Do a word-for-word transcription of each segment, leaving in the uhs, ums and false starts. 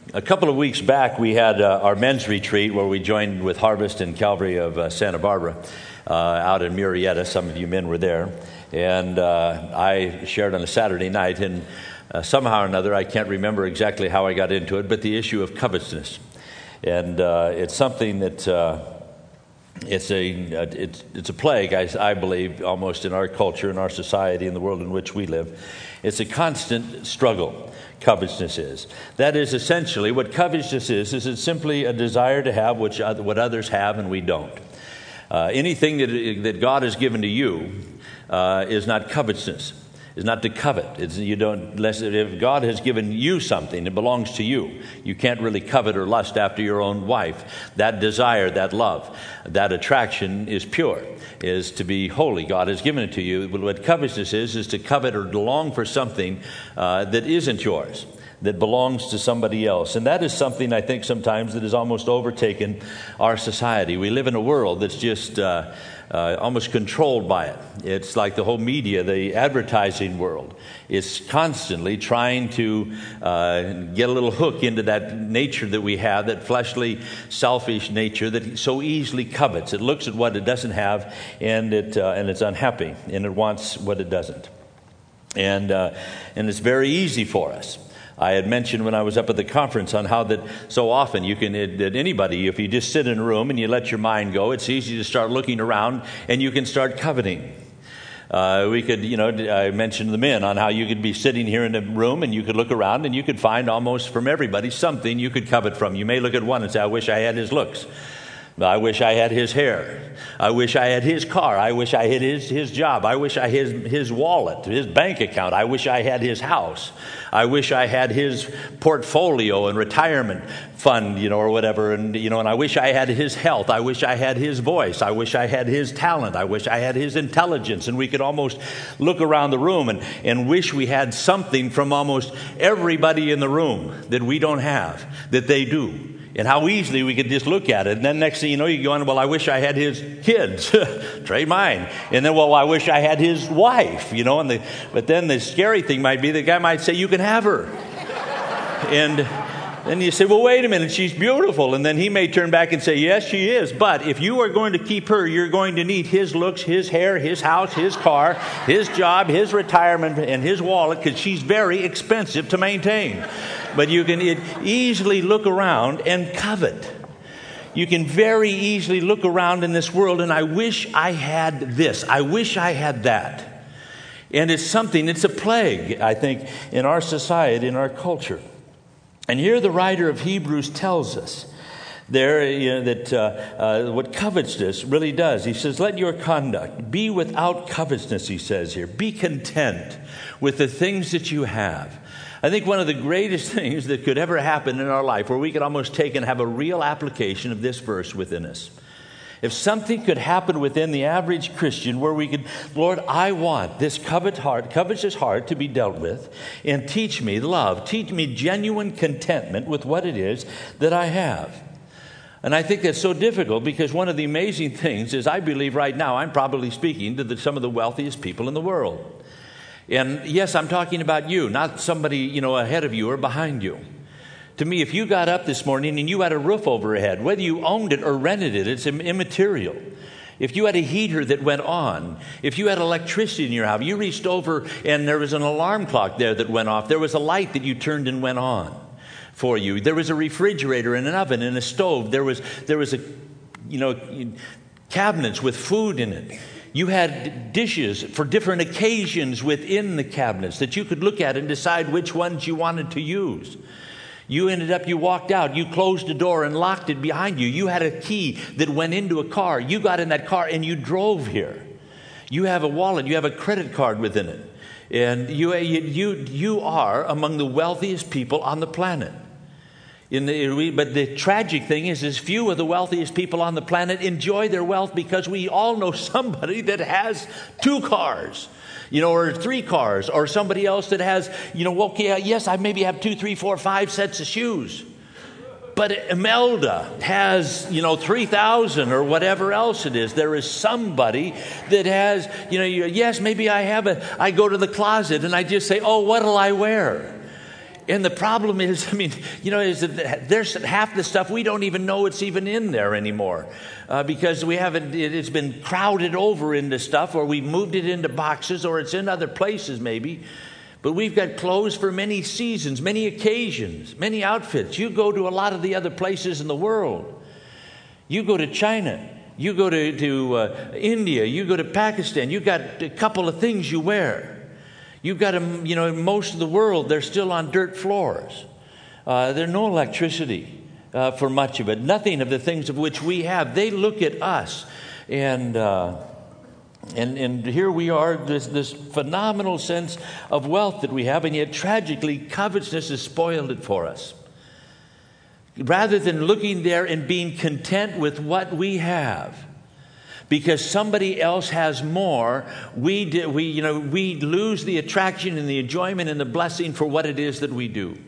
A couple of weeks back, we had uh, our men's retreat where we joined with Harvest and Calvary of uh, Santa Barbara uh, out in Murrieta. Some of you men were there. And uh, I shared on a Saturday night, and uh, somehow or another, I can't remember exactly how I got into it, but the issue of covetousness. And uh, it's something that uh, it's a it's, it's a plague, I, I believe, almost in our culture, in our society, in the world in which we live. It's a constant struggle. Covetousness is. That is essentially what covetousness is, is it's simply a desire to have which, what others have and we don't. Uh, anything that, that God has given to you uh, is not covetousness, is not to covet. It's, you don't, unless, if God has given you something, it belongs to you. You can't really covet or lust after your own wife. That desire, that love, that attraction is pure, is to be holy. God has given it to you. But what covetousness is, is to covet or to long for something uh, that isn't yours, that belongs to somebody else. And that is something I think sometimes that has almost overtaken our society. We live in a world that's just uh, uh, almost controlled by it. It's like the whole media, the advertising world is constantly trying to uh, get a little hook into that nature that we have, that fleshly, selfish nature that so easily covets. It looks at what it doesn't have, and it uh, and it's unhappy, and it wants what it doesn't. And uh, and it's very easy for us. I had mentioned when I was up at the conference on how that so often you can, that anybody, if you just sit in a room and you let your mind go, it's easy to start looking around and you can start coveting. Uh, we could, you know, I mentioned the men on how you could be sitting here in a room and you could look around and you could find almost from everybody something you could covet from. You may look at one and say, I wish I had his looks. I wish I had his hair. I wish I had his car. I wish I had his, his job. I wish I had his, his wallet, his bank account. I wish I had his house. I wish I had his portfolio and retirement fund, you know, or whatever. And, you know, and I wish I had his health. I wish I had his voice. I wish I had his talent. I wish I had his intelligence. And we could almost look around the room and, and wish we had something from almost everybody in the room that we don't have, that they do. And how easily we could just look at it. And then next thing you know, you go on, well, I wish I had his kids. Trade mine. And then, well, I wish I had his wife, you know. And the, but then the scary thing might be the guy might say, you can have her. And then you say, well, wait a minute, she's beautiful. And then he may turn back and say, yes, she is. But if you are going to keep her, you're going to need his looks, his hair, his house, his car, his job, his retirement, and his wallet, because she's very expensive to maintain. But you can easily look around and covet. You can very easily look around in this world, and I wish I had this. I wish I had that. And it's something, it's a plague, I think, in our society, in our culture. And here the writer of Hebrews tells us there you know, that uh, uh, what covetousness really does. He says, let your conduct be without covetousness, he says here. Be content with the things that you have. I think one of the greatest things that could ever happen in our life, where we could almost take and have a real application of this verse within us. If something could happen within the average Christian where we could, Lord, I want this covet heart, covetous heart to be dealt with, and teach me love, teach me genuine contentment with what it is that I have. And I think that's so difficult because one of the amazing things is I believe right now I'm probably speaking to the, some of the wealthiest people in the world. And yes, I'm talking about you, not somebody, you know, ahead of you or behind you. To me, if you got up this morning and you had a roof overhead, whether you owned it or rented it, it's immaterial. If you had a heater that went on, if you had electricity in your house, you reached over and there was an alarm clock there that went off, there was a light that you turned and went on for you, there was a refrigerator and an oven and a stove, there was there was a, you know, cabinets with food in it. You had dishes for different occasions within the cabinets that you could look at and decide which ones you wanted to use. You ended up, you walked out, you closed the door and locked it behind you. You had a key that went into a car. You got in that car and you drove here. You have a wallet, you have a credit card within it. And you, you, you are among the wealthiest people on the planet. In the, but the tragic thing is, is few of the wealthiest people on the planet enjoy their wealth because we all know somebody that has two cars, you know, or three cars, or somebody else that has, you know, okay, yes, I maybe have two, three, four, five sets of shoes. But Imelda has, you know, three thousand or whatever else it is. There is somebody that has, you know, yes, maybe I have a, I go to the closet and I just say, oh, what'll I wear? And the problem is, I mean, you know, is that there's half the stuff we don't even know it's even in there anymore uh, because we haven't, it, it's been crowded over into stuff, or we moved it into boxes, or it's in other places maybe. But we've got clothes for many seasons, many occasions, many outfits. You go to a lot of the other places in the world. You go to China. You go to, to uh, India. You go to Pakistan. You've got a couple of things you wear. You've got, them, you know, in most of the world, they're still on dirt floors. Uh, there's no electricity uh, for much of it. Nothing of the things of which we have. They look at us and... Uh, And, and here we are, this, this phenomenal sense of wealth that we have, and yet tragically, covetousness has spoiled it for us. Rather than looking there and being content with what we have, because somebody else has more, we, do, we, you know, we lose the attraction and the enjoyment and the blessing for what it is that we do.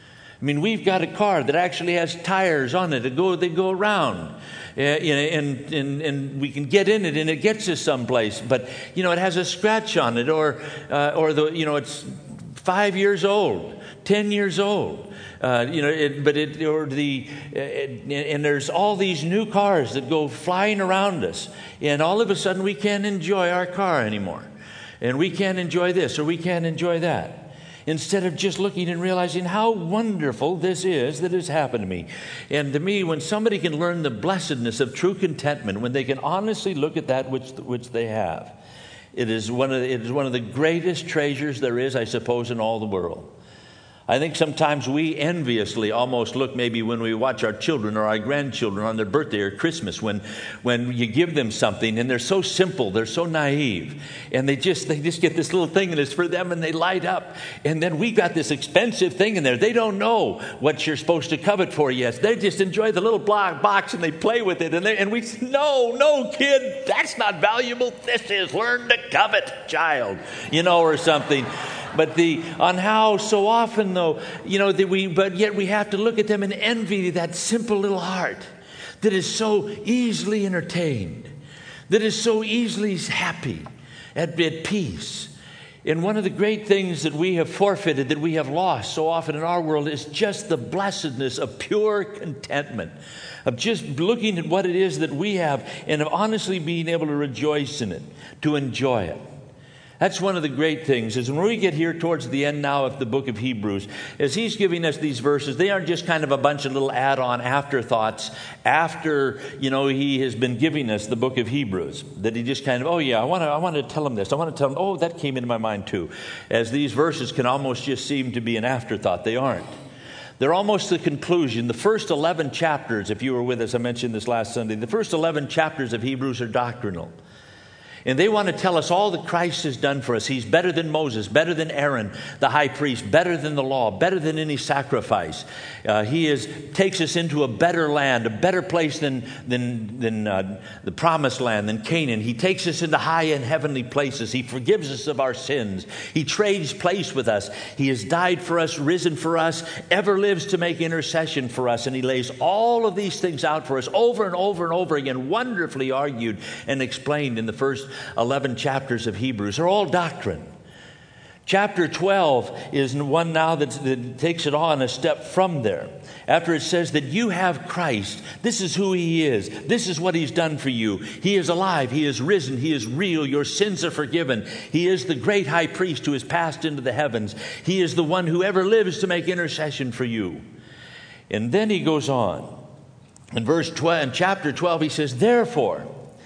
I mean, we've got a car that actually has tires on it that go, they go around. Uh, and, and, and we can get in it and it gets us someplace. But, you know, it has a scratch on it, or, uh, or the, you know, it's five years old, ten years old. Uh, you know, it, but it, or the, uh, it, and there's all these new cars that go flying around us. And all of a sudden we can't enjoy our car anymore. And we can't enjoy this, or we can't enjoy that. Instead of just looking and realizing how wonderful this is that has happened to me. And to me, when somebody can learn the blessedness of true contentment, when they can honestly look at that which which they have, it is one of the, it is one of the greatest treasures there is, I suppose, in all the world. I think sometimes we enviously almost look, maybe when we watch our children or our grandchildren on their birthday or Christmas, when when you give them something and they're so simple, they're so naive, and they just they just get this little thing and it's for them and they light up. And then we got this expensive thing in there. They don't know what you're supposed to covet for yet. They just enjoy the little black box and they play with it. And they, and we say, no, no, kid, that's not valuable. This is learn to covet, child, you know, or something. But the on how so often, though, you know, that we, but yet we have to look at them and envy that simple little heart that is so easily entertained, that is so easily happy, at, at peace. And one of the great things that we have forfeited, that we have lost so often in our world, is just the blessedness of pure contentment, of just looking at what it is that we have and of honestly being able to rejoice in it, to enjoy it. That's one of the great things, is when we get here towards the end now of the book of Hebrews, as he's giving us these verses, they aren't just kind of a bunch of little add-on afterthoughts after, you know, he has been giving us the book of Hebrews, that he just kind of, oh yeah, I want to I want to tell him this. I want to tell him, oh, that came into my mind too. As these verses can almost just seem to be an afterthought. They aren't. They're almost the conclusion. The first eleven chapters, if you were with us, I mentioned this last Sunday, the first eleven chapters of Hebrews are doctrinal. And they want to tell us all that Christ has done for us. He's better than Moses, better than Aaron, the high priest, better than the law, better than any sacrifice. Uh, he is takes us into a better land, a better place than than than uh, the promised land, than Canaan. He takes us into high and heavenly places. He forgives us of our sins. He trades place with us. He has died for us, risen for us, ever lives to make intercession for us. And he lays all of these things out for us over and over and over again, wonderfully argued and explained in the first eleven chapters of Hebrews. Are all doctrine. Chapter twelve is one now that, that takes it on a step from there. After it says that you have Christ, this is who he is. This is what he's done for you. He is alive. He is risen. He is real. Your sins are forgiven. He is the great high priest who has passed into the heavens. He is the one who ever lives to make intercession for you. And then he goes on. In verse twelve, in chapter twelve, he says, therefore,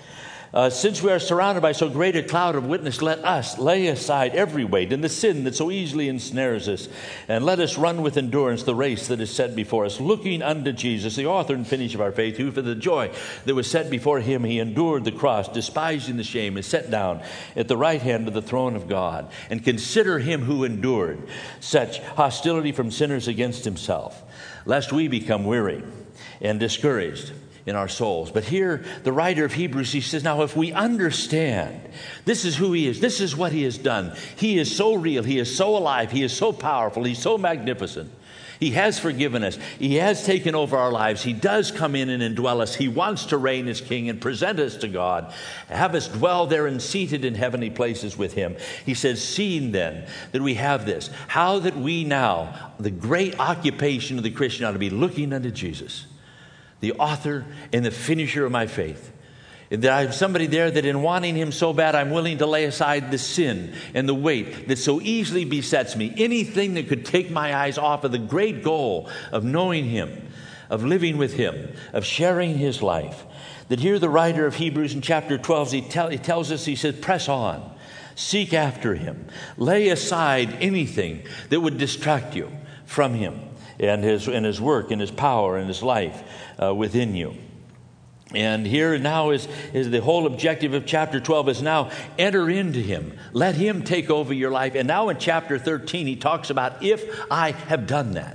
Uh, since we are surrounded by so great a cloud of witness, let us lay aside every weight and the sin that so easily ensnares us, and let us run with endurance the race that is set before us, looking unto Jesus, the author and finisher of our faith, who for the joy that was set before him, he endured the cross, despising the shame, is set down at the right hand of the throne of God. And consider him who endured such hostility from sinners against himself, lest we become weary and discouraged. in our souls. But here, the writer of Hebrews, he says, now if we understand, this is who he is, this is what he has done. He is so real, he is so alive, he is so powerful, he's so magnificent. He has forgiven us. He has taken over our lives. He does come in and indwell us. He wants to reign as king and present us to God, have us dwell there and seated in heavenly places with him. He says, seeing then that we have this, how that we now, the great occupation of the Christian ought to be looking unto Jesus, the author and the finisher of my faith. And that I have somebody there that in wanting him so bad, I'm willing to lay aside the sin and the weight that so easily besets me. Anything that could take my eyes off of the great goal of knowing him, of living with him, of sharing his life. That here the writer of Hebrews in chapter twelve, he, tell, he tells us, he says, press on, seek after him, lay aside anything that would distract you from him and his, and his work and his power and his life uh, within you. And here now is, is the whole objective of chapter twelve is now enter into him. Let him take over your life. And now in chapter thirteen, he talks about if I have done that.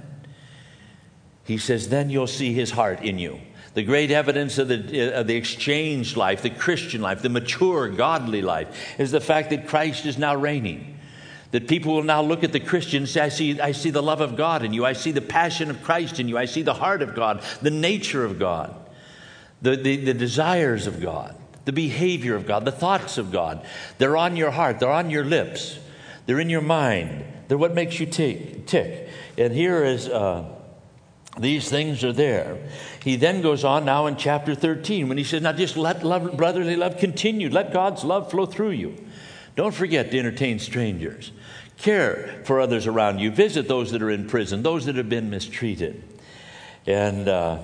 He says, then you'll see his heart in you. The great evidence of the, of the exchanged life, the Christian life, the mature, godly life, is the fact that Christ is now reigning. That people will now look at the Christian and say, I see, I see the love of God in you. I see the passion of Christ in you. I see the heart of God, the nature of God. The, the, the desires of God, the behavior of God, the thoughts of God. They're on your heart. They're on your lips. They're in your mind. They're what makes you tick. tick. And here is, uh, these things are there. He then goes on now in chapter thirteen when he says, now just let love, brotherly love continue. Let God's love flow through you. Don't forget to entertain strangers. Care for others around you. Visit those that are in prison, those that have been mistreated. And, uh,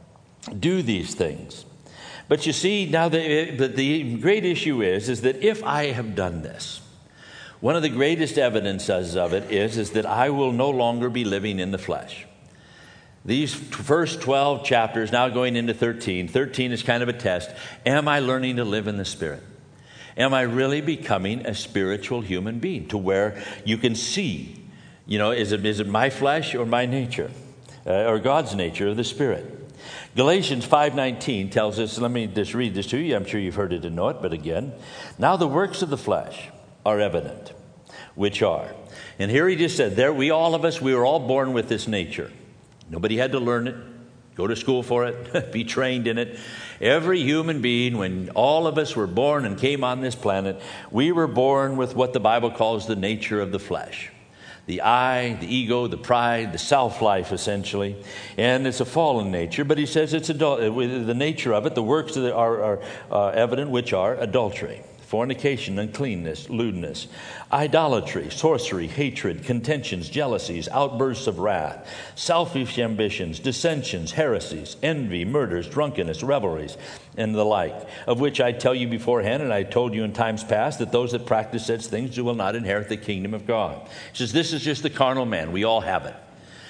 do these things. But you see, now the, but the great issue is, is that if I have done this, one of the greatest evidences of it is, is that I will no longer be living in the flesh. These first twelve chapters, now going into thirteen, thirteen is kind of a test. Am I learning to live in the Spirit? Am I really becoming a spiritual human being to where you can see, you know, is it, is it my flesh or my nature, uh, or God's nature or the Spirit? Galatians five nineteen tells us, let me just read this to you. I'm sure you've heard it and know it, but again, now the works of the flesh are evident, which are. And here he just said, there we all of us, we were all born with this nature. Nobody had to learn it, go to school for it, be trained in it. Every human being, when all of us were born and came on this planet, we were born with what the Bible calls the nature of the flesh. The I, the ego, the pride, the self-life, essentially. And it's a fallen nature, but he says it's adul- the nature of it, the works that are, are uh, evident, which are adultery, fornication, uncleanness, lewdness, idolatry, sorcery, hatred, contentions, jealousies, outbursts of wrath, selfish ambitions, dissensions, heresies, envy, murders, drunkenness, revelries, and the like, of which I tell you beforehand, and I told you in times past, that those that practice such things will not inherit the kingdom of God. He says, this is just the carnal man. We all have it.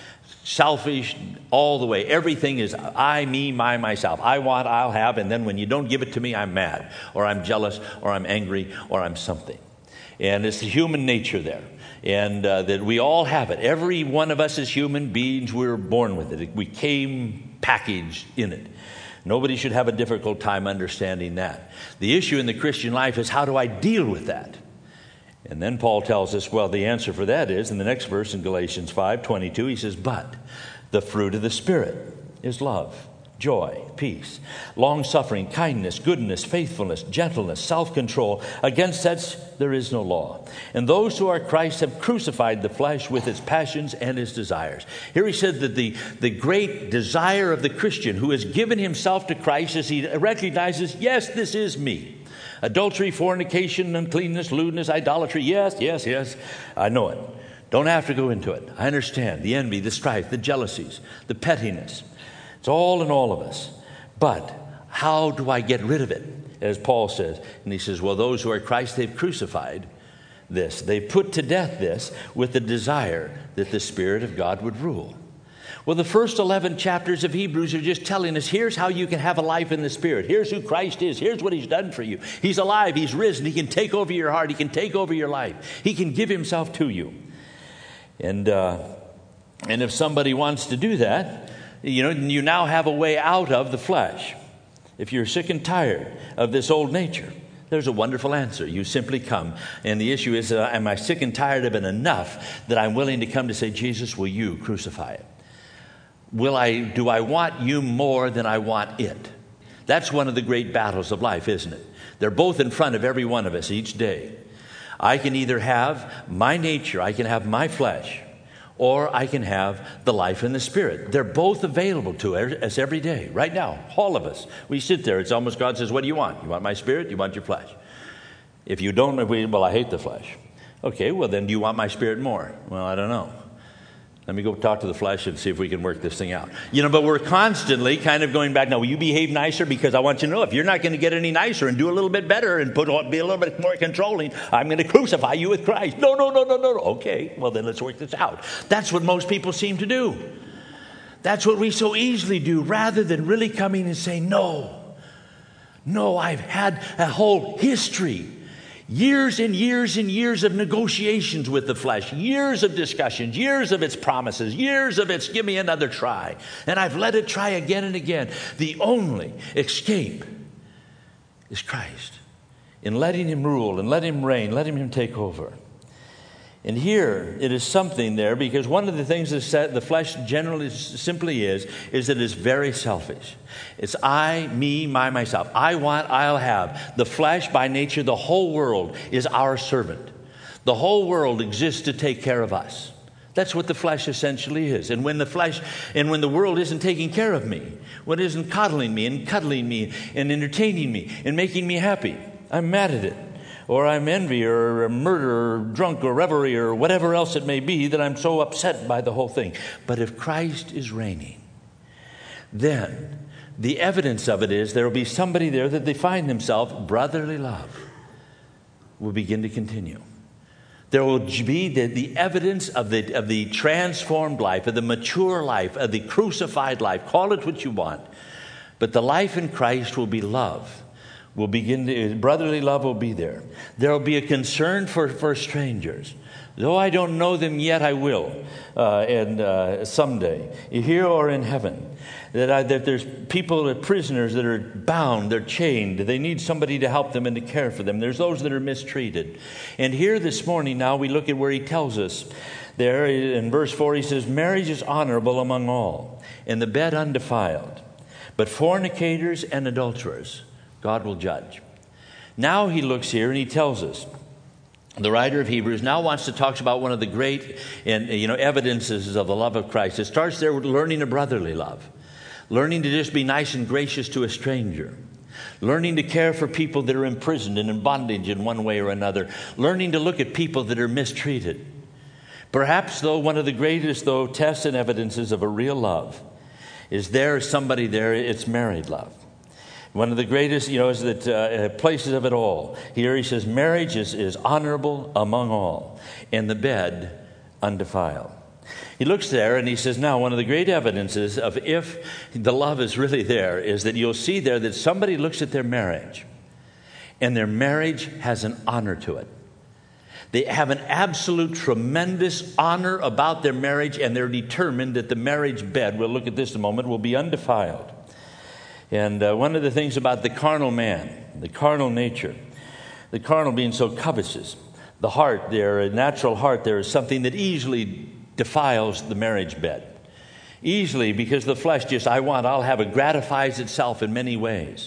Selfish all the way. Everything is I, me, my, myself. I want, I'll have, and then when you don't give it to me, I'm mad, or I'm jealous, or I'm angry, or I'm something. And it's the human nature there. And uh, that we all have it. Every one of us as human beings, we were born with it. We came packaged in it. Nobody should have a difficult time understanding that. The issue in the Christian life is, how do I deal with that? And then Paul tells us, well, the answer for that is, in the next verse in Galatians five twenty-two, he says, but the fruit of the Spirit is love, joy, peace, long-suffering, kindness, goodness, faithfulness, gentleness, self-control. Against such there is no law. And those who are Christ have crucified the flesh with its passions and its desires. Here he said that the, the great desire of the Christian who has given himself to Christ is he recognizes, yes, this is me. Adultery, fornication, uncleanness, lewdness, idolatry. Yes, yes, yes. I know it. Don't have to go into it. I understand the envy, the strife, the jealousies, the pettiness. It's all in all of us. But how do I get rid of it? As Paul says. And he says, well, those who are Christ, they've crucified this. They put to death this with the desire that the Spirit of God would rule. Well, the first eleven chapters of Hebrews are just telling us, here's how you can have a life in the Spirit. Here's who Christ is. Here's what he's done for you. He's alive. He's risen. He can take over your heart. He can take over your life. He can give himself to you. And, uh, and if somebody wants to do that, you know, you now have a way out of the flesh. If you're sick and tired of this old nature, there's a wonderful answer. You simply come. And the issue is, uh, am I sick and tired of it enough that I'm willing to come to say, Jesus, will you crucify it? Will I, do I want you more than I want it? That's one of the great battles of life, isn't it? They're both in front of every one of us each day. I can either have my nature, I can have my flesh, or I can have the life in the Spirit. They're both available to us every day, right now, all of us. We sit there, it's almost God says, what do you want? You want my spirit? You want your flesh? If you don't, well, I hate the flesh. Okay, well then do you want my spirit more? Well, I don't know. Let me go talk to the flesh and see if we can work this thing out. You know, but we're constantly kind of going back, now, will you behave nicer? Because I want you to know, if you're not going to get any nicer and do a little bit better and put be a little bit more controlling, I'm going to crucify you with Christ. No, no, no, no, no. Okay, well, then let's work this out. That's what most people seem to do. That's what we so easily do, rather than really coming and saying, no, no, I've had a whole history. Years and years and years of negotiations with the flesh, years of discussions, years of its promises, years of its give me another try. And I've let it try again and again. The only escape is Christ. In letting him rule and let him reign, letting him take over. And here it is something there, because one of the things that the flesh generally simply is, is that it's very selfish. It's I, me, my, myself. I want, I'll have. The flesh, by nature, the whole world is our servant. The whole world exists to take care of us. That's what the flesh essentially is. And when the flesh, and when the world isn't taking care of me, when it isn't coddling me and cuddling me and entertaining me and making me happy, I'm mad at it. Or I'm envy or murder or drunk or revelry or whatever else it may be, that I'm so upset by the whole thing. But if Christ is reigning, then the evidence of it is there will be somebody there that they find themselves, brotherly love will begin to continue. There will be the, the evidence of the, of the transformed life, of the mature life, of the crucified life. Call it what you want. But the life in Christ will be love. Will begin to, brotherly love will be there. There will be a concern for, for strangers. Though I don't know them yet, I will. Uh, and uh, someday, here or in heaven, that, I, that there's people, that prisoners that are bound, they're chained. They need somebody to help them and to care for them. There's those that are mistreated. And here this morning now we look at where he tells us there in verse four, he says, marriage is honorable among all, and the bed undefiled. But fornicators and adulterers God will judge. Now he looks here and he tells us, the writer of Hebrews now wants to talk about one of the great and you know evidences of the love of Christ. It starts there with learning a brotherly love, learning to just be nice and gracious to a stranger, learning to care for people that are imprisoned and in bondage in one way or another, learning to look at people that are mistreated. Perhaps, though, one of the greatest, though, tests and evidences of a real love is there is somebody there, it's married love. One of the greatest, you know, is that uh, places of it all. Here he says, marriage is, is honorable among all, and the bed undefiled. He looks there and he says, now, one of the great evidences of if the love is really there is that you'll see there that somebody looks at their marriage, and their marriage has an honor to it. They have an absolute tremendous honor about their marriage, and they're determined that the marriage bed, we'll look at this in a moment, will be undefiled. And uh, one of the things about the carnal man, the carnal nature, the carnal being so covetous, the heart there, a natural heart there is something that easily defiles the marriage bed. Easily, because the flesh just, I want, I'll have it, gratifies itself in many ways.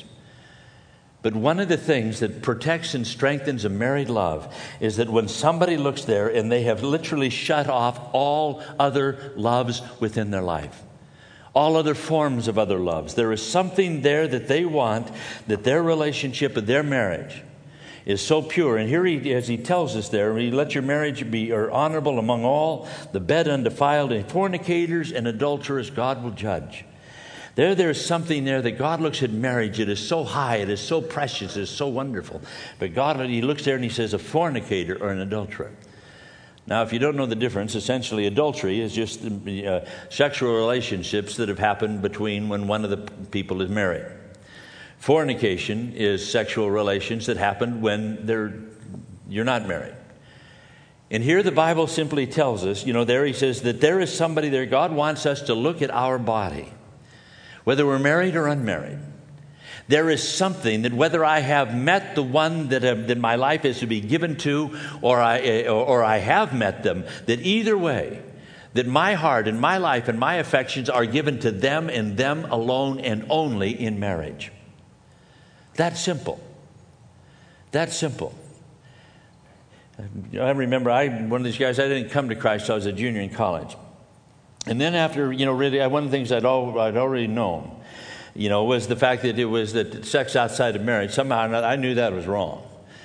But one of the things that protects and strengthens a married love is that when somebody looks there and they have literally shut off all other loves within their life, all other forms of other loves. There is something there that they want, that their relationship, their marriage is so pure. And here he, as he tells us there, he let your marriage be or honorable among all, the bed undefiled, and fornicators and adulterers God will judge. There, there's something there that God looks at marriage. It is so high, it is so precious, it is so wonderful. But God, he looks there and he says a fornicator or an adulterer. Now, if you don't know the difference, essentially adultery is just uh, sexual relationships that have happened between when one of the people is married. Fornication is sexual relations that happen when they're, you're not married. And here the Bible simply tells us, you know, there he says that there is somebody there. God wants us to look at our body, whether we're married or unmarried. There is something that whether I have met the one that, uh, that my life is to be given to, or I, uh, or I have met them, that either way, that my heart and my life and my affections are given to them and them alone and only in marriage. That's simple. That's simple. I remember I one of these guys, I didn't come to Christ till I was a junior in college. And then after, you know, really, one of the things I'd, al- I'd already known, you know, was the fact that it was that sex outside of marriage, somehow I knew that was wrong.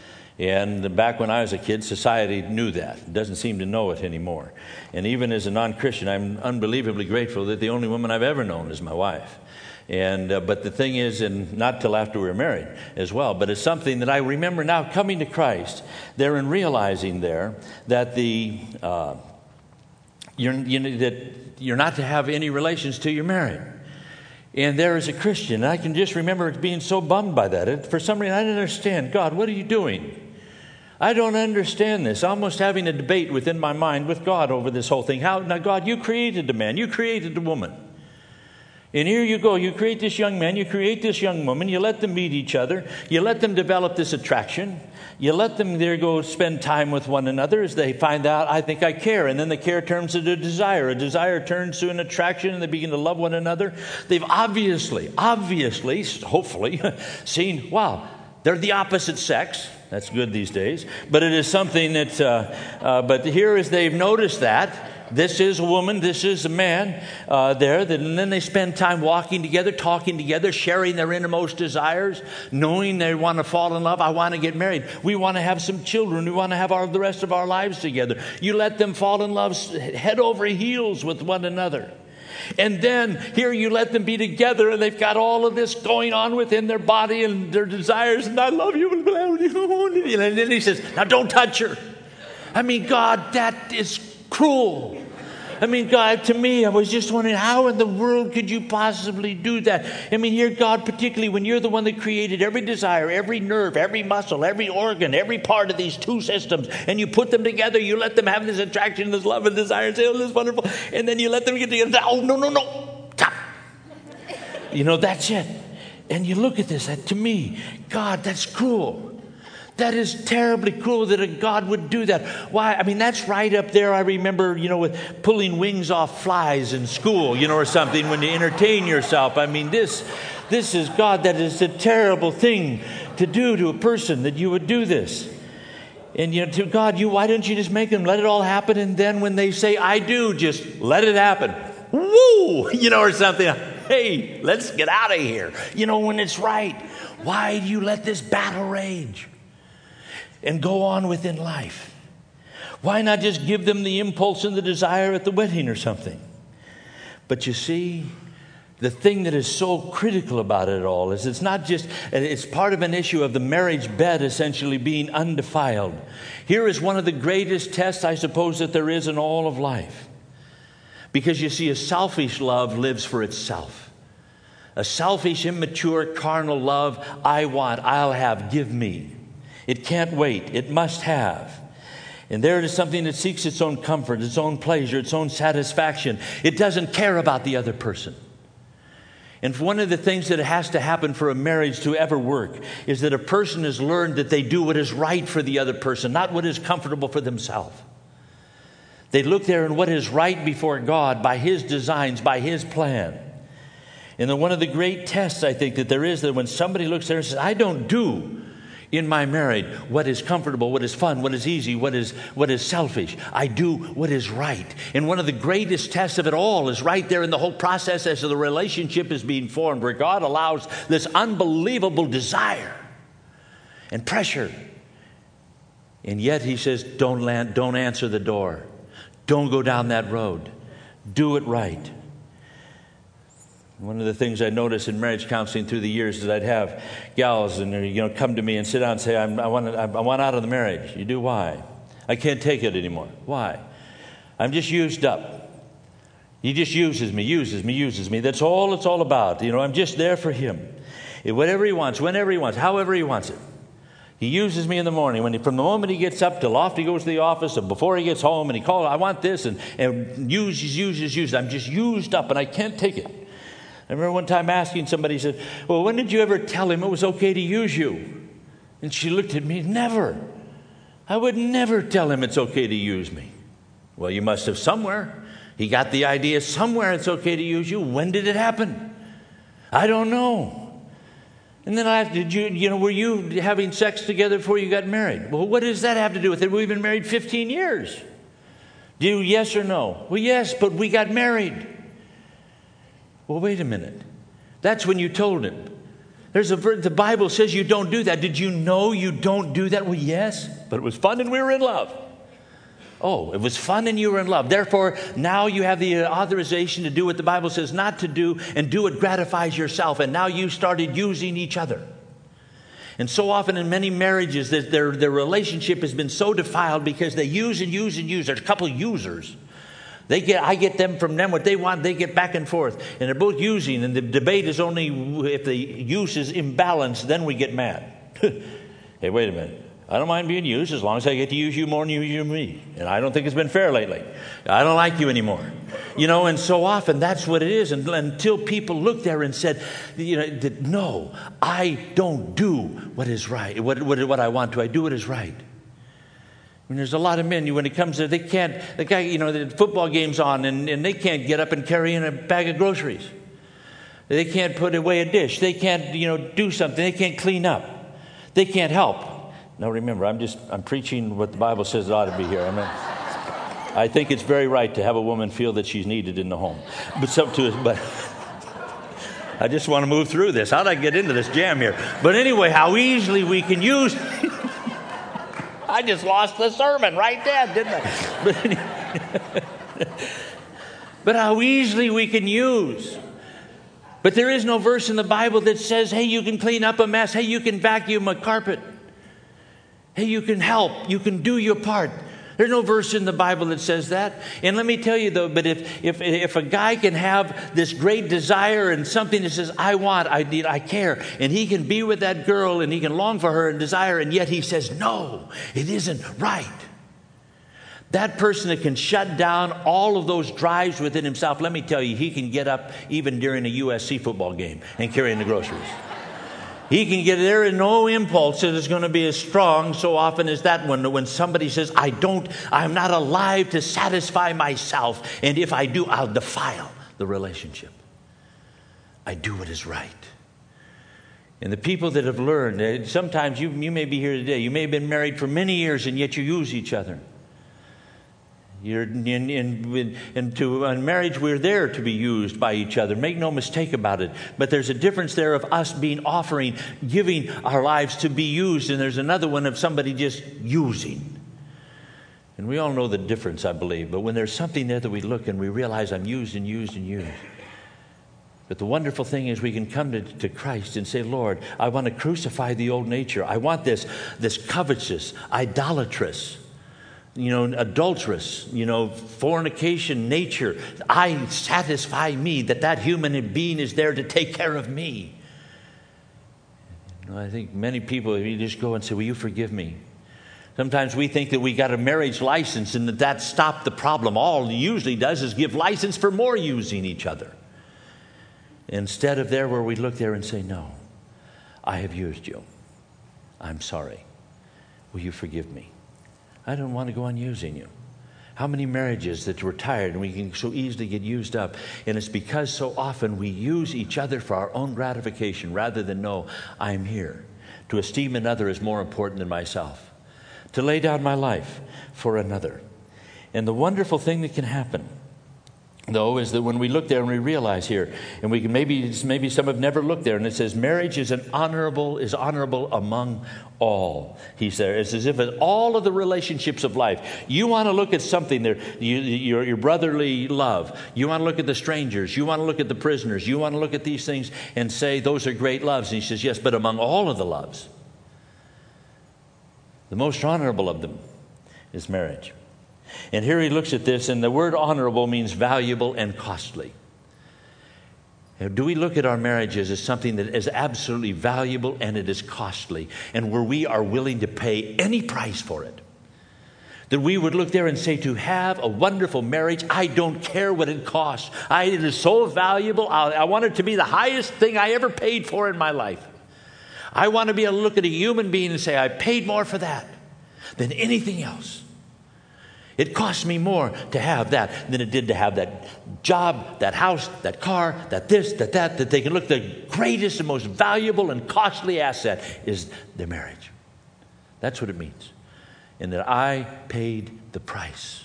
And back when I was a kid, society knew that. It doesn't seem to know it anymore. And even as a non-Christian, I'm unbelievably grateful that the only woman I've ever known is my wife. And uh, but the thing is, and not till after we were married as well, but it's something that I remember now coming to Christ there and realizing there that the uh, you're you know, that you're not to have any relations till you're married. And there as a Christian, I can just remember being so bummed by that. It, for some reason, I didn't understand. God, what are you doing? I don't understand this. Almost having a debate within my mind with God over this whole thing. How now, God, you created the man, you created the woman. And here you go, you create this young man, you create this young woman, you let them meet each other, you let them develop this attraction, you let them there go spend time with one another as they find out, I think I care. And then the care turns into a desire. A desire turns to an attraction and they begin to love one another. They've obviously, obviously, hopefully, seen, wow, they're the opposite sex. That's good these days. But it is something that, uh, uh, but here is they've noticed that. This is a woman, this is a man uh, there. That, and then they spend time walking together, talking together, sharing their innermost desires, knowing they want to fall in love. I want to get married. We want to have some children. We want to have our, the rest of our lives together. You let them fall in love head over heels with one another. And then here you let them be together and they've got all of this going on within their body and their desires. And I love you. And then he says, now don't touch her. I mean, God, that is cruel. I mean, God, to me, I was just wondering, how in the world could you possibly do that? I mean, here, God, particularly when you're the one that created every desire, every nerve, every muscle, every organ, every part of these two systems, and you put them together, you let them have this attraction, this love and desire, and say, oh, this is wonderful, and then you let them get together, oh, no, no, no, stop. You know, that's it. And you look at this, and to me, God, that's cruel. That is terribly cruel that a God would do that. Why? I mean, that's right up there. I remember, you know, with pulling wings off flies in school, you know, or something when you entertain yourself. I mean, this, this is God. That is a terrible thing to do to a person, that you would do this. And, you know, to God, you, why don't you just make them let it all happen? And then when they say, I do, just let it happen. Woo! You know, or something. Hey, let's get out of here. You know, when it's right. Why do you let this battle rage and go on within life? Why not just give them the impulse and the desire at the wedding or something? But you see, the thing that is so critical about it all is it's not just, it's part of an issue of the marriage bed essentially being undefiled. Here is one of the greatest tests, I suppose, that there is in all of life. Because you see, a selfish love lives for itself. A selfish, immature, carnal love, I want, I'll have, give me. It can't wait. It must have. And there it is something that seeks its own comfort, its own pleasure, its own satisfaction. It doesn't care about the other person. And one of the things that has to happen for a marriage to ever work is that a person has learned that they do what is right for the other person, not what is comfortable for themselves. They look there in what is right before God by His designs, by His plan. And then one of the great tests, I think, that there is, that when somebody looks there and says, I don't do in my marriage what is comfortable, what is fun, what is easy, what is what is selfish. I do what is right. And one of the greatest tests of it all is right there in the whole process as the relationship is being formed, where God allows this unbelievable desire and pressure. And yet He says, don't land, don't answer the door. Don't go down that road. Do it right. One of the things I noticed in marriage counseling through the years is I'd have gals and you know come to me and sit down and say, I'm, I want I want out of the marriage. You do? Why? I can't take it anymore. Why? I'm just used up. He just uses me, uses me, uses me. That's all it's all about. You know, I'm just there for him. Whatever he wants, whenever he wants, however he wants it. He uses me in the morning. When he, from the moment he gets up till off he goes to the office, and before he gets home, and he calls, I want this, and, and uses, uses, uses. I'm just used up, and I can't take it. I remember one time asking somebody, he said, well, when did you ever tell him it was okay to use you? And she looked at me, never. I would never tell him it's okay to use me. Well, you must have somewhere. He got the idea somewhere it's okay to use you. When did it happen? I don't know. And then I did you, you know, were you having sex together before you got married? Well, what does that have to do with it? We've been married fifteen years. Do you, yes or no? Well, yes, but we got married. Well, wait a minute. That's when you told him. There's a the Bible says you don't do that. Did you know you don't do that? Well, yes, but it was fun and we were in love. Oh, it was fun and you were in love. Therefore, now you have the authorization to do what the Bible says not to do and do what gratifies yourself. And now you started using each other. And so often in many marriages, their, their relationship has been so defiled because they use and use and use. There's a couple of users. They get, I get them from them what they want. They get back and forth. And they're both using. And the debate is only if the use is imbalanced, then we get mad. Hey, wait a minute. I don't mind being used as long as I get to use you more than you use me. And I don't think it's been fair lately. I don't like you anymore. You know, and so often that's what it is. And until people looked there and said, you know, that, no, I don't do what is right. What, what, what I want to. I do what is right. I mean, there's a lot of men, when it comes to, they can't, the guy, you know, the football game's on and, and they can't get up and carry in a bag of groceries. They can't put away a dish. They can't, you know, do something. They can't clean up. They can't help. Now remember, I'm just, I'm preaching what the Bible says it ought to be here. I mean, I think it's very right to have a woman feel that she's needed in the home. But some to but I just want to move through this. How'd I get into this jam here? But anyway, how easily we can use... I just lost the sermon right there, didn't I? But, anyway, but how easily we can use. But there is no verse in the Bible that says, hey, you can clean up a mess. Hey, you can vacuum a carpet. Hey, you can help. You can do your part. There's no verse in the Bible that says that. And let me tell you, though, but if if if a guy can have this great desire and something that says, I want, I need, I care, and he can be with that girl and he can long for her and desire, and yet he says, no, it isn't right. That person that can shut down all of those drives within himself, let me tell you, he can get up even during a U S C football game and carry in the groceries. He can get there and no impulse that is going to be as strong so often as that one. When somebody says, I don't, I'm not alive to satisfy myself. And if I do, I'll defile the relationship. I do what is right. And the people that have learned, sometimes you, you may be here today. You may have been married for many years and yet you use each other. You're in, in, in, to, in marriage, we're there to be used by each other. Make no mistake about it. But there's a difference there of us being offering, giving our lives to be used. And there's another one of somebody just using. And we all know the difference, I believe. But when there's something there that we look and we realize I'm used and used and used. But the wonderful thing is we can come to, to Christ and say, Lord, I want to crucify the old nature. I want this, this covetous, idolatrous, you know, adulterous, you know, fornication nature. I satisfy me that that human being is there to take care of me. You know, I think many people, you just go and say, will you forgive me? Sometimes we think that we got a marriage license and that that stopped the problem. All it usually does is give license for more using each other. Instead of there where we look there and say, no, I have used you. I'm sorry. Will you forgive me? I don't want to go on using you. How many marriages that we're tired and we can so easily get used up? And it's because so often we use each other for our own gratification rather than know I'm here. To esteem another is more important than myself. To lay down my life for another. And the wonderful thing that can happen, though, is that when we look there and we realize here, and we can maybe maybe some have never looked there, and it says marriage is an honorable is honorable among all. He's there. It's as if in all of the relationships of life, you want to look at something there, you, your, your brotherly love. You want to look at the strangers. You want to look at the prisoners. You want to look at these things and say those are great loves. And he says, yes, but among all of the loves, the most honorable of them is marriage. And here he looks at this, and the word honorable means valuable and costly. Now, do we look at our marriages as something that is absolutely valuable and it is costly, and where we are willing to pay any price for it? That we would look there and say, to have a wonderful marriage, I don't care what it costs. I, it is so valuable. I, I want it to be the highest thing I ever paid for in my life. I want to be able to look at a human being and say, I paid more for that than anything else. It cost me more to have that than it did to have that job, that house, that car, that this, that that, that they can look. The greatest and most valuable and costly asset is their marriage. That's what it means. And that I paid the price.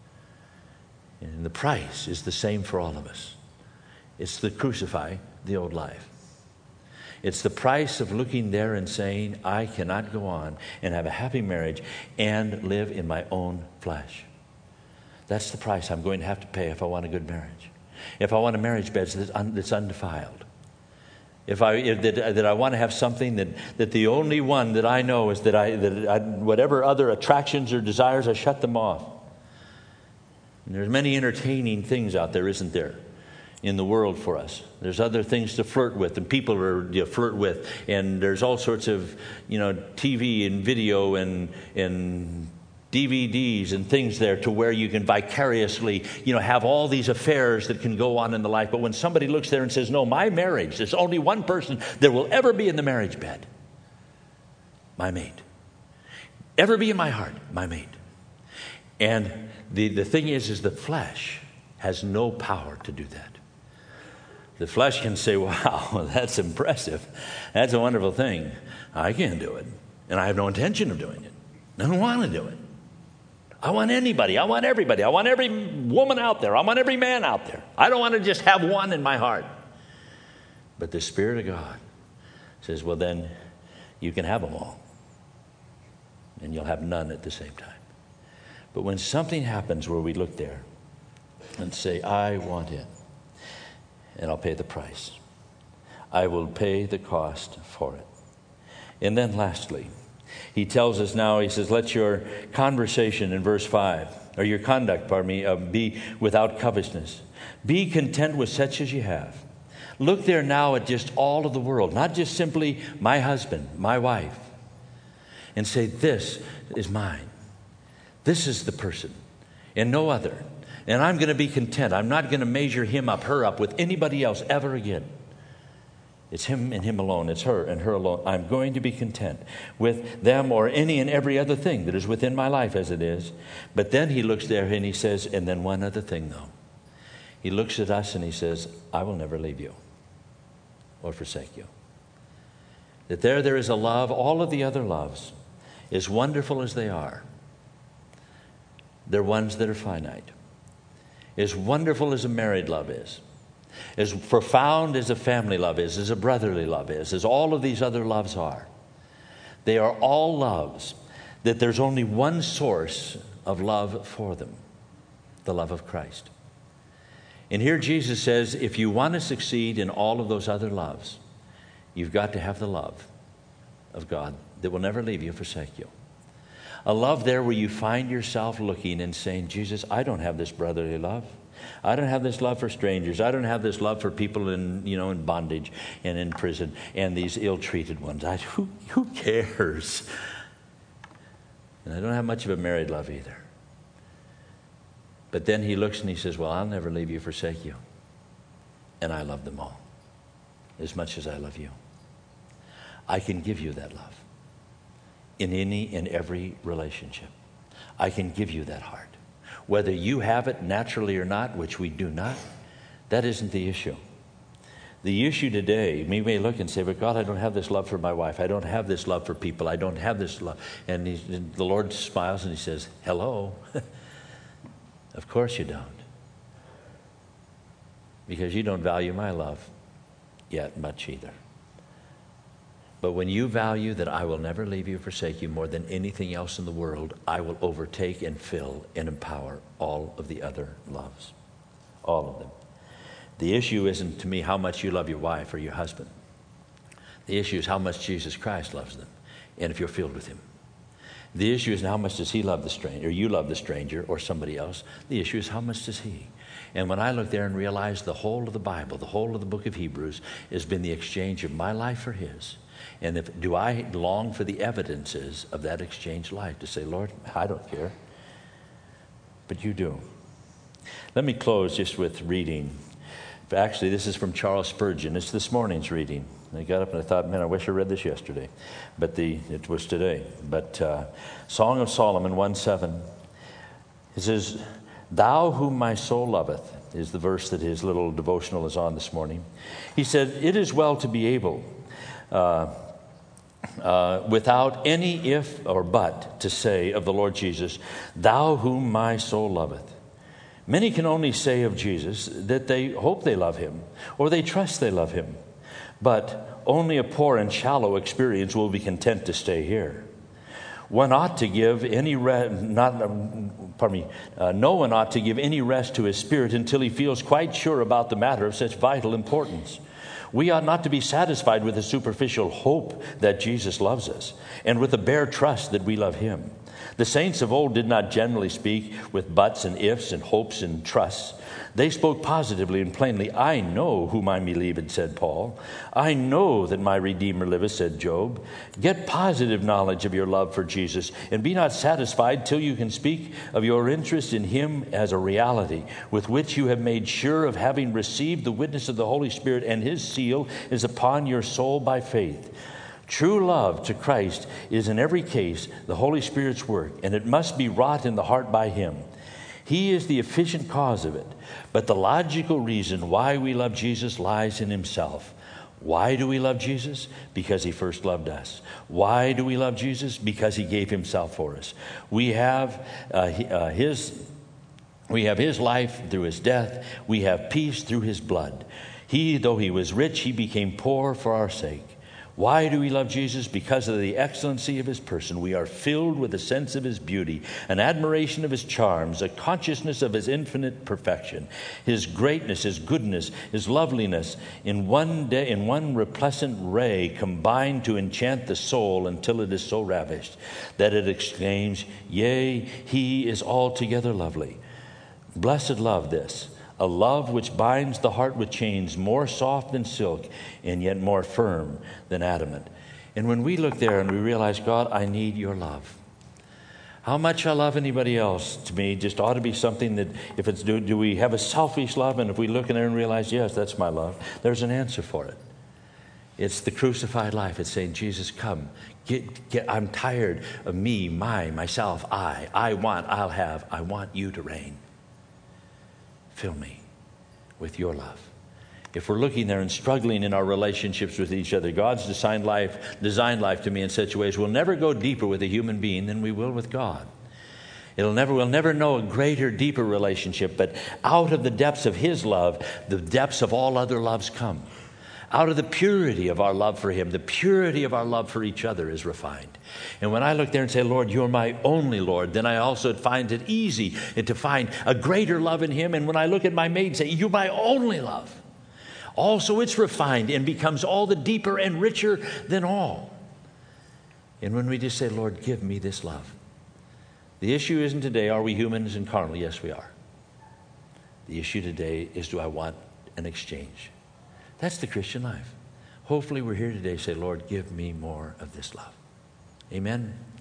And the price is the same for all of us. It's to crucify the old life. It's the price of looking there and saying, I cannot go on and have a happy marriage and live in my own flesh. That's the price I'm going to have to pay if I want a good marriage. If I want a marriage bed that's, un, that's undefiled. If I if, that, that I want to have something that, that the only one that I know is that I that I, whatever other attractions or desires, I shut them off. And there's many entertaining things out there, isn't there, in the world for us? There's other things to flirt with, and people are you know, flirt with, and there's all sorts of you know T V and video and and D V Ds and things there to where you can vicariously, you know, have all these affairs that can go on in the life. But when somebody looks there and says, no, my marriage, there's only one person that will ever be in the marriage bed. My mate. Ever be in my heart. My mate. And the, the thing is, is the flesh has no power to do that. The flesh can say, wow, that's impressive. That's a wonderful thing. I can't do it. And I have no intention of doing it. I don't want to do it. I want anybody. I want everybody. I want every woman out there. I want every man out there. I don't want to just have one in my heart. But the Spirit of God says, well, then you can have them all. And you'll have none at the same time. But when something happens where we look there and say, I want it, and I'll pay the price. I will pay the cost for it. And then lastly, he tells us now, he says, let your conversation in verse five, or your conduct, pardon me, uh, be without covetousness. Be content with such as you have. Look there now at just all of the world, not just simply my husband, my wife, and say, this is mine. This is the person, and no other. And I'm going to be content. I'm not going to measure him up, her up with anybody else ever again. It's him and him alone. It's her and her alone. I'm going to be content with them or any and every other thing that is within my life as it is. But then he looks there and he says, and then one other thing though. He looks at us and he says, I will never leave you or forsake you. That there, there is a love, all of the other loves, as wonderful as they are, they're ones that are finite. As wonderful as a married love is, as profound as a family love is, as a brotherly love is, as all of these other loves are, they are all loves that there's only one source of love for them, the love of Christ. And here Jesus says, if you want to succeed in all of those other loves, you've got to have the love of God that will never leave you or forsake you. A love there where you find yourself looking and saying, Jesus, I don't have this brotherly love. I don't have this love for strangers. I don't have this love for people in, you know, in bondage and in prison and these ill-treated ones. I, who, who cares? And I don't have much of a married love either. But then he looks and he says, well, I'll never leave you, forsake you. And I love them all as much as I love you. I can give you that love in any and every relationship. I can give you that heart. Whether you have it naturally or not, which we do not, that isn't the issue. The issue today, we may look and say, but God, I don't have this love for my wife. I don't have this love for people. I don't have this love. And he, the Lord smiles and he says, hello. Of course you don't. Because you don't value my love yet much either. But when you value that I will never leave you or forsake you more than anything else in the world, I will overtake and fill and empower all of the other loves. All of them. The issue isn't to me how much you love your wife or your husband. The issue is how much Jesus Christ loves them and if you're filled with him. The issue is how much does he love the stranger, or you love the stranger or somebody else. The issue is how much does he. And when I look there and realize the whole of the Bible, the whole of the book of Hebrews has been the exchange of my life for his. And if, do I long for the evidences of that exchanged life to say, Lord, I don't care. but you do. Let me close just with reading. Actually, this is from Charles Spurgeon. It's this morning's reading. I got up and I thought, man, I wish I read this yesterday. But the it was today. But uh, Song of Solomon one seven. It says, "Thou whom my soul loveth," is the verse that his little devotional is on this morning. He said, "It is well to be able, uh, uh, without any if or but, to say of the Lord Jesus, Thou whom my soul loveth." Many can only say of Jesus that they hope they love him or they trust they love him. But only a poor and shallow experience will be content to stay here. One ought to give any re- not, pardon me, uh, no one ought to give any rest to his spirit until he feels quite sure about the matter of such vital importance. We ought not to be satisfied with a superficial hope that Jesus loves us and with a bare trust that we love him. The saints of old did not generally speak with buts and ifs and hopes and trusts. They spoke positively and plainly. "I know whom I believe," said Paul. "I know that my Redeemer liveth," said Job. Get positive knowledge of your love for Jesus, and be not satisfied till you can speak of your interest in him as a reality with which you have made sure of having received the witness of the Holy Spirit, and his seal is upon your soul by faith. True love to Christ is in every case the Holy Spirit's work, and it must be wrought in the heart by him. He is the efficient cause of it, but the logical reason why we love Jesus lies in himself. Why do we love Jesus? Because he first loved us. Why do we love Jesus? Because he gave himself for us. We have uh, uh, his, we have his life through his death. We have peace through his blood. He, though he was rich, he became poor for our sake. Why do we love Jesus? Because of the excellency of his person. We are filled with a sense of his beauty, an admiration of his charms, a consciousness of his infinite perfection, his greatness, his goodness, his loveliness, in one day, in one resplendent ray, combined to enchant the soul until it is so ravished that it exclaims, "Yea, he is altogether lovely." Blessed love this, a love which binds the heart with chains more soft than silk and yet more firm than adamant. And when we look there and we realize, God, I need your love. How much I love anybody else, to me, just ought to be something that, if it's, do, do we have a selfish love? And if we look in there and realize, yes, that's my love, there's an answer for it. It's the crucified life. It's saying, Jesus, come. Get, get, I'm tired of me, my, myself, I. I want, I'll have. I want you to reign. Fill me with your love. If we're looking there and struggling in our relationships with each other, God's designed life, designed life to me in such ways, we'll never go deeper with a human being than we will with God. It'll never, we'll never know a greater, deeper relationship, but out of the depths of his love, the depths of all other loves come. Out of the purity of our love for him, the purity of our love for each other is refined. And when I look there and say, Lord, you're my only Lord, then I also find it easy to find a greater love in him. And when I look at my mate and say, you're my only love, also it's refined and becomes all the deeper and richer than all. And when we just say, Lord, give me this love. The issue isn't today, are we humans and carnal? Yes, we are. The issue today is, do I want an exchange? That's the Christian life. Hopefully we're here today to say, Lord, give me more of this love. Amen.